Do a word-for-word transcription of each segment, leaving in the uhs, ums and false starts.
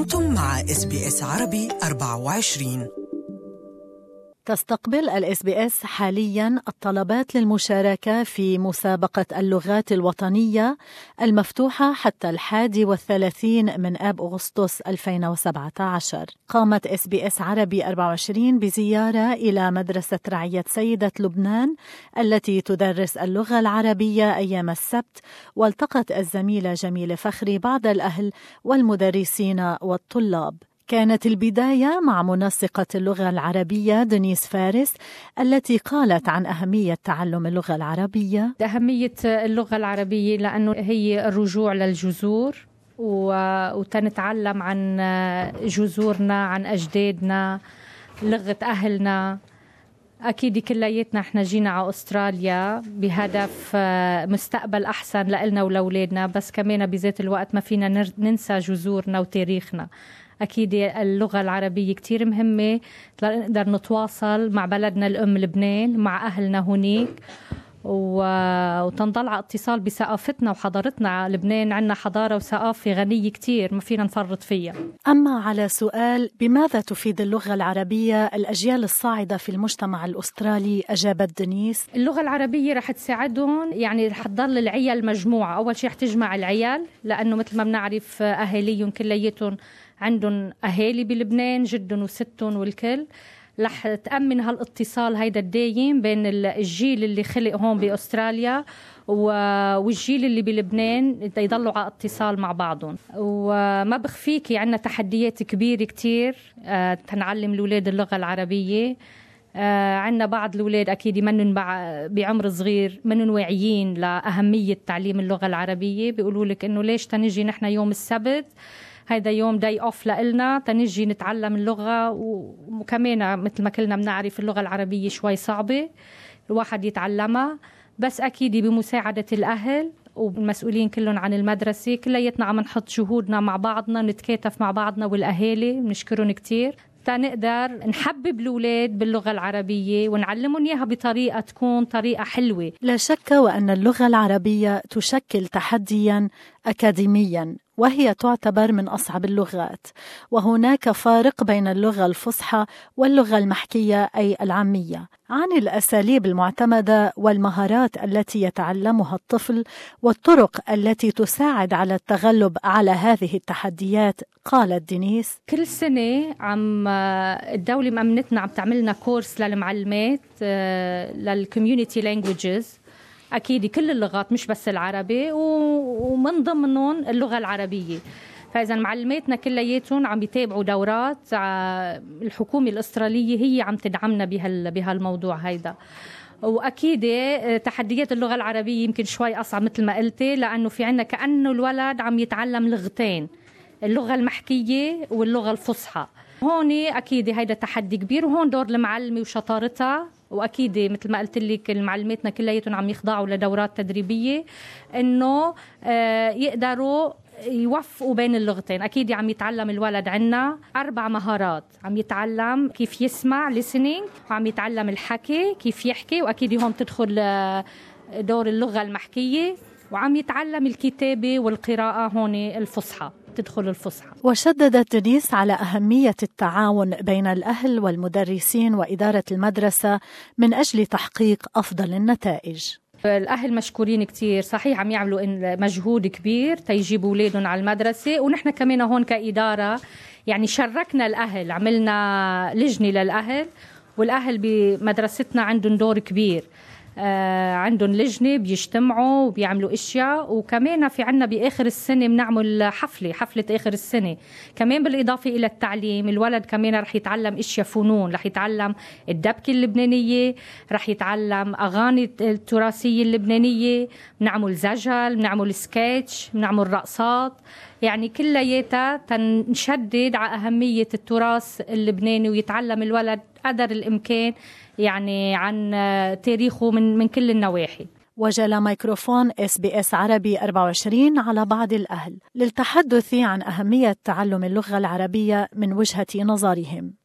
أنتم مع إس بي إس عربي أربعة وعشرين. تستقبل الإس بي إس حالياً الطلبات للمشاركة في مسابقة اللغات الوطنية المفتوحة حتى الحادي والثلاثين من آب أغسطس ألفين وسبعة عشر. قامت إس بي إس عربي أربعة وعشرين بزيارة إلى مدرسة رعية سيدة لبنان التي تدرس اللغة العربية أيام السبت، والتقت الزميلة جميلة فخري بعض الأهل والمدرسين والطلاب. كانت البداية مع منسقة اللغة العربية دنيس فارس التي قالت عن أهمية تعلم اللغة العربية. أهمية اللغة العربية لأنه هي الرجوع للجذور وتنتعلم عن جذورنا، عن أجدادنا، لغة أهلنا. أكيد كلياتنا احنا جينا على أستراليا بهدف مستقبل أحسن لإلنا ولأولادنا، بس كمان بذات الوقت ما فينا ننسى جذورنا وتاريخنا. أكيد اللغة العربية كتير مهمة لنقدر نتواصل مع بلدنا الأم لبنان، مع أهلنا هناك، وتنضل على اتصال بثقافتنا وحضارتنا. لبنان عنا حضارة وثقافة غنية كتير ما فينا نفرط فيها. أما على سؤال بماذا تفيد اللغة العربية الأجيال الصاعدة في المجتمع الأسترالي، أجابت دنيس: اللغة العربية رح تساعدهم، يعني رح تضل العيال مجموعة. أول شيء رح تجمع العيال، لأنه مثل ما بنعرف أهاليهم كلياتهم عندهم أهالي بلبنان، جدهم وستهم والكل. رح تأمن هالاتصال هيدا الدايم بين الجيل اللي خلق هون بأستراليا والجيل اللي بلبنان، يضلوا على اتصال مع بعضهم. وما بخفيكي عنا تحديات كبيرة كتير أه تنعلم الأولاد اللغة العربية. أه عنا بعض الأولاد أكيد منن بعمر صغير منن واعيين لأهمية تعليم اللغة العربية. بيقولوا لك إنه ليش تنجي نحن يوم السبت هيدا يوم داي أوف لإلنا تنجي نتعلم اللغة. وكمان مثل ما كلنا بنعرف اللغة العربية شوي صعبة الواحد يتعلمها، بس أكيد بمساعدة الأهل والمسؤولين كلهم عن المدرسة. كلياتنا عم نحط جهودنا مع بعضنا، نتكاتف مع بعضنا والأهالي، بنشكرهم كتير تنقدر نحبب الأولاد باللغة العربية ونعلمهم إياها بطريقة تكون طريقة حلوة. لا شك وأن اللغة العربية تشكل تحدياً أكاديمياً، وهي تعتبر من أصعب اللغات، وهناك فارق بين اللغة الفصحى واللغة المحكية أي العامية. عن الأساليب المعتمدة والمهارات التي يتعلمها الطفل والطرق التي تساعد على التغلب على هذه التحديات، قالت دنيس: كل سنة عم الدولة مأمنتنا عم تعملنا كورس للمعلمات للكوميونيتي لانجويجز، أكيد كل اللغات مش بس العربي، ومن ضمنهم اللغة العربية. فإذا معلماتنا كلياتهم عم يتابعوا دورات، الحكومة الأسترالية هي عم تدعمنا بهالموضوع هيدا. وأكيد تحديات اللغة العربية يمكن شوي أصعب مثل ما قلتي، لأنه في عنا كأنه الولد عم يتعلم لغتين، اللغة المحكية واللغة الفصحى. هون أكيد هيدا تحدي كبير، وهون دور المعلمة وشطارتها. وأكيد مثل ما قلت لك المعلماتنا كلياتهم عم يخضعوا لدورات تدريبية إنه يقدروا يوفقوا بين اللغتين. أكيد عم يتعلم الولد عنا أربع مهارات، عم يتعلم كيف يسمع listening، وعم يتعلم الحكي كيف يحكي، وأكيد هم تدخل دور اللغة المحكية، وعم يتعلم الكتابة والقراءة هون الفصحى، تدخل الفصحى. وشددت دنيس على أهمية التعاون بين الأهل والمدرسين وإدارة المدرسة من أجل تحقيق أفضل النتائج. الأهل مشكورين كتير، صحيح عم يعملوا مجهود كبير تيجيبوا أولادهم على المدرسة، ونحن كمان هون كإدارة يعني شركنا الأهل، عملنا لجنة للأهل، والأهل بمدرستنا عندهم دور كبير. آه عندهم لجنة بيجتمعوا وبيعملوا اشياء، وكمان في عنا باخر السنة بنعمل حفلة حفلة اخر السنة كمان. بالاضافة الى التعليم الولد كمان رح يتعلم اشياء فنون، رح يتعلم الدبكة اللبنانية، رح يتعلم اغاني التراثية اللبنانية، بنعمل زجل، بنعمل سكيتش، بنعمل رقصات، يعني كلياتها تنشدد على أهمية التراث اللبناني، ويتعلم الولد قدر الإمكان يعني عن تاريخه من من كل النواحي. وجل ميكروفون إس بي إس عربي أربعة وعشرين على بعض الأهل للتحدث عن أهمية تعلم اللغة العربية من وجهة نظرهم.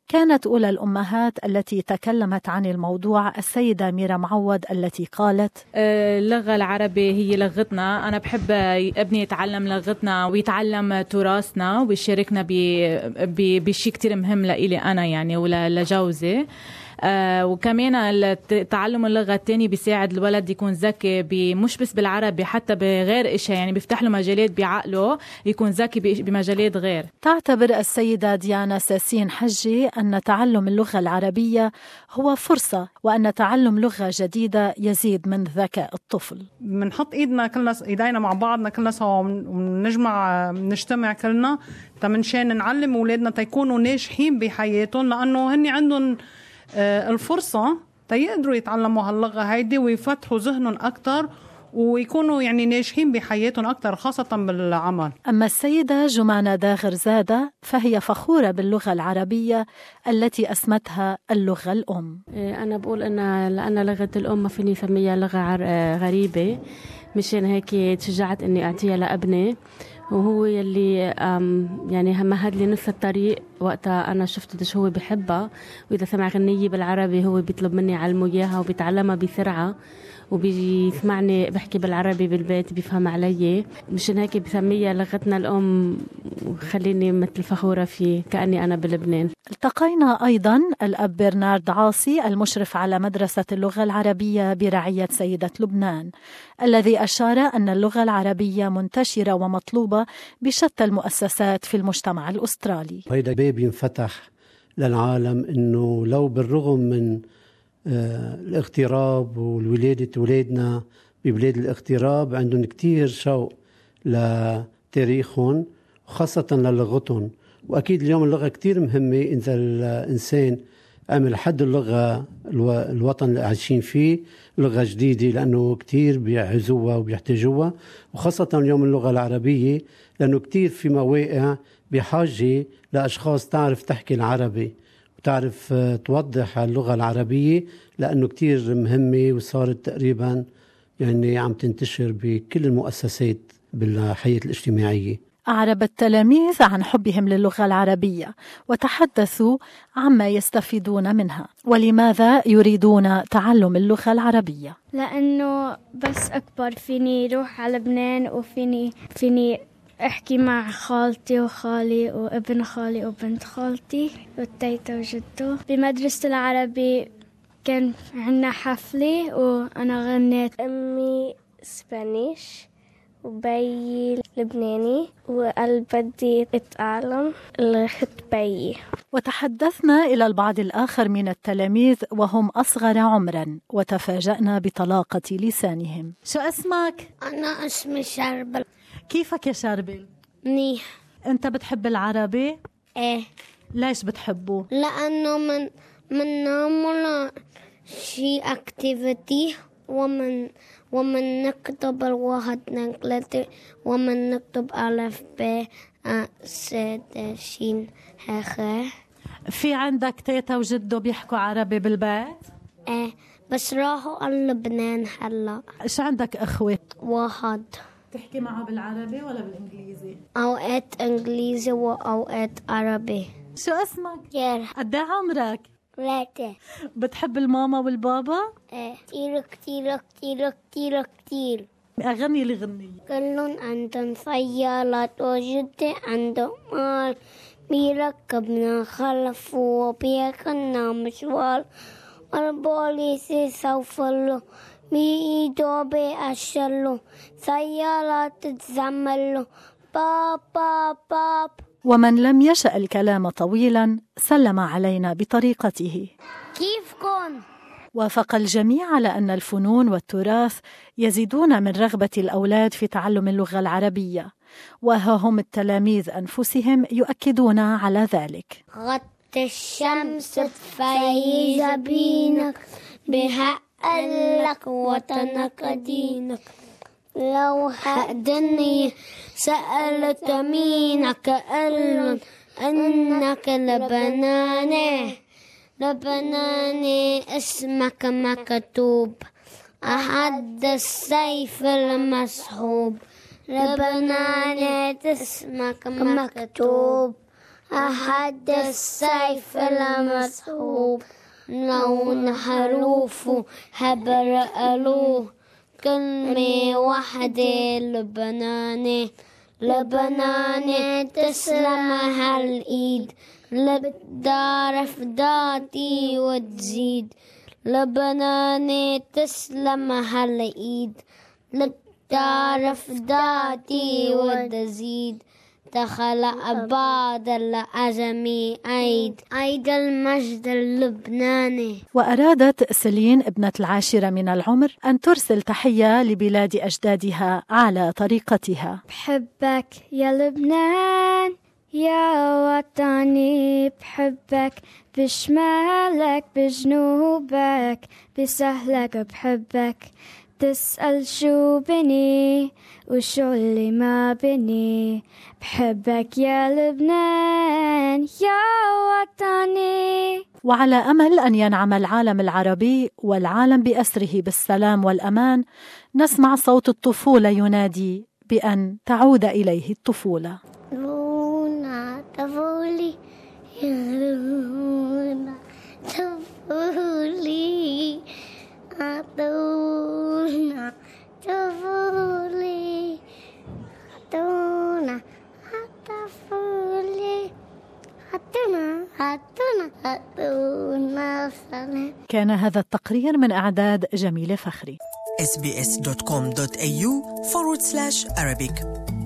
كانت أولى الأمهات التي تكلمت عن الموضوع السيدة ميرا معوض التي قالت: اللغة العربية هي لغتنا. أنا بحب ابني يتعلم لغتنا ويتعلم تراثنا ويشاركنا بشيء كتير مهم لإلي أنا يعني ولجوزي. آه وكمان تعلم اللغة الثانية بيساعد الولد يكون ذكي مش بس بالعربي، حتى بغير إشياء، يعني بيفتح له مجالات بعقله يكون ذكي بمجالات غير. تعتبر السيدة ديانا ساسين حجي أن تعلم اللغة العربية هو فرصة، وأن تعلم لغة جديدة يزيد من ذكاء الطفل. بنحط إيدنا كلنا إيدينا مع بعضنا كلنا سوا ونجمع نجتمع كلنا تمنشان نعلم أولادنا تيكونوا ناجحين بحياتهم، لأنه هني عندهم الفرصة تيقدروا يتعلموا هاللغة هيدي ويفتحوا ذهنهم أكتر ويكونوا يعني ناجحين بحياتهم أكتر خاصة بالعمل. أما السيدة جمانة داغر زادة فهي فخورة باللغة العربية التي أسمتها اللغة الأم. أنا بقول أن لأن لغة الأم ما فيني سميها لغة غريبة، مشان هيك تشجعت أني أعطيها لأبني، وهو يلي يعني مهد لي نص الطريق وقتها أنا شفت قديش هو بحبها، وإذا سمع غنية بالعربي هو بيطلب مني علمه إياها وبيتعلمها بسرعة، وبيسمعني بحكي بالعربي بالبيت بيفهم علي، مشان هيك بسميها لغتنا الأم وخليني مثل فخورة فيه كأني أنا بلبنان. التقينا أيضا الأب برنارد عاصي المشرف على مدرسة اللغة العربية برعية سيدة لبنان، الذي أشار أن اللغة العربية منتشرة ومطلوبة بشتى المؤسسات في المجتمع الأسترالي. هيدا باب ينفتح للعالم إنه لو بالرغم من آه الاغتراب والولادة ولادنا ببلاد الاغتراب عندهم كتير شوق لتاريخهم وخاصة للغتهم، وأكيد اليوم اللغة كتير مهمة إذا الإنسان عمل حد اللغة الوطن اللي عايشين فيه لغة جديدة، لأنه كتير بيعزوها وبيحتاجوها، وخاصة اليوم اللغة العربية لأنه كتير في مواقع بحاجة لأشخاص تعرف تحكي العربي وتعرف توضح اللغة العربية، لأنه كتير مهمة وصارت تقريبا يعني عم تنتشر بكل المؤسسات بالحياة الاجتماعية. أعرب التلاميذ عن حبهم للغة العربية وتحدثوا عما يستفيدون منها ولماذا يريدون تعلم اللغة العربية. لأنه بس أكبر فيني روح على لبنان وفيني فيني أحكي مع خالتي وخالي وابن خالي وبنت خالتي والتيتا وجدو. بمدرسة العربي كان عنا حفلة وأنا غنيت. أمي سبانيش وبي لبناني وقال بدي أتعلم الخطبية. وتحدثنا إلى البعض الآخر من التلاميذ وهم أصغر عمرا وتفاجأنا بطلاقة لسانهم. شو اسمك؟ أنا اسمي شربل. كيفك يا شربل؟ منيح. أنت بتحب العربي؟ إيه. ليش بتحبه؟ لأنه من من نعمل شيء أكتيفيتي ومن ومن نكتب الواحد نقلته ومن نكتب ألف ب سد شين هخ. في عندك تيتا وجدو بيحكوا عربي بالبيت؟ إيه بس راحوا على لبنان هلا. شو عندك أخوة؟ واحد. تحكي معه بالعربي ولا بالإنجليزي؟ أوقات إنجليزي وأوقات عربي. شو اسمك؟ كير. قد ايه عمرك؟ ثلاثة. بتحب الماما والبابا؟ ايه كتير كتير كتير كتير كتير. أغني لي غنية. كلهم عندهم سيارات وجدي عندهم مال بيركبنا خلف وبيكنا مشوار والبوليس سوف له بإيده بأشله سيارات تتزمله باب باب باب. ومن لم يشأ الكلام طويلا سلم علينا بطريقته. كيفكن؟ وافق الجميع على أن الفنون والتراث يزيدون من رغبة الأولاد في تعلم اللغة العربية، وها هم التلاميذ أنفسهم يؤكدون على ذلك. غط الشمس تفيز بينك بهقلك وطنك دينك لو هقدني سألت مينك قلن أنك لبناني لبناني اسمك مكتوب أحد السيف المسحوب لبناني اسمك مكتوب أحد السيف المسحوب لون حروفه هبرقلوه كلمة واحدة لبناني لبناني تسلم هالإيد لبتعرف ذاتي وتزيد لبناني تسلم هالإيد لبتعرف ذاتي وتزيد تخلق بعض الأجمي عيد عيد المجد اللبناني. وأرادت سيلين ابنة العاشرة من العمر أن ترسل تحية لبلاد أجدادها على طريقتها. بحبك يا لبنان يا وطني بحبك بشمالك بجنوبك بسهلك بحبك تسأل شو بني وشو اللي ما بني بحبك يا لبنان يا وطني. وعلى أمل أن ينعم العالم العربي والعالم بأسره بالسلام والأمان نسمع صوت الطفولة ينادي بأن تعود إليه الطفولة. لونا طفولي يا لونا طفولي عطونا طفولي عطونا طفولي عطونا عطونا عطونا سلام. كان هذا التقرير من إعداد جميلة فخري. إس بي إس دوت كوم دوت إيه يو forward slash Arabic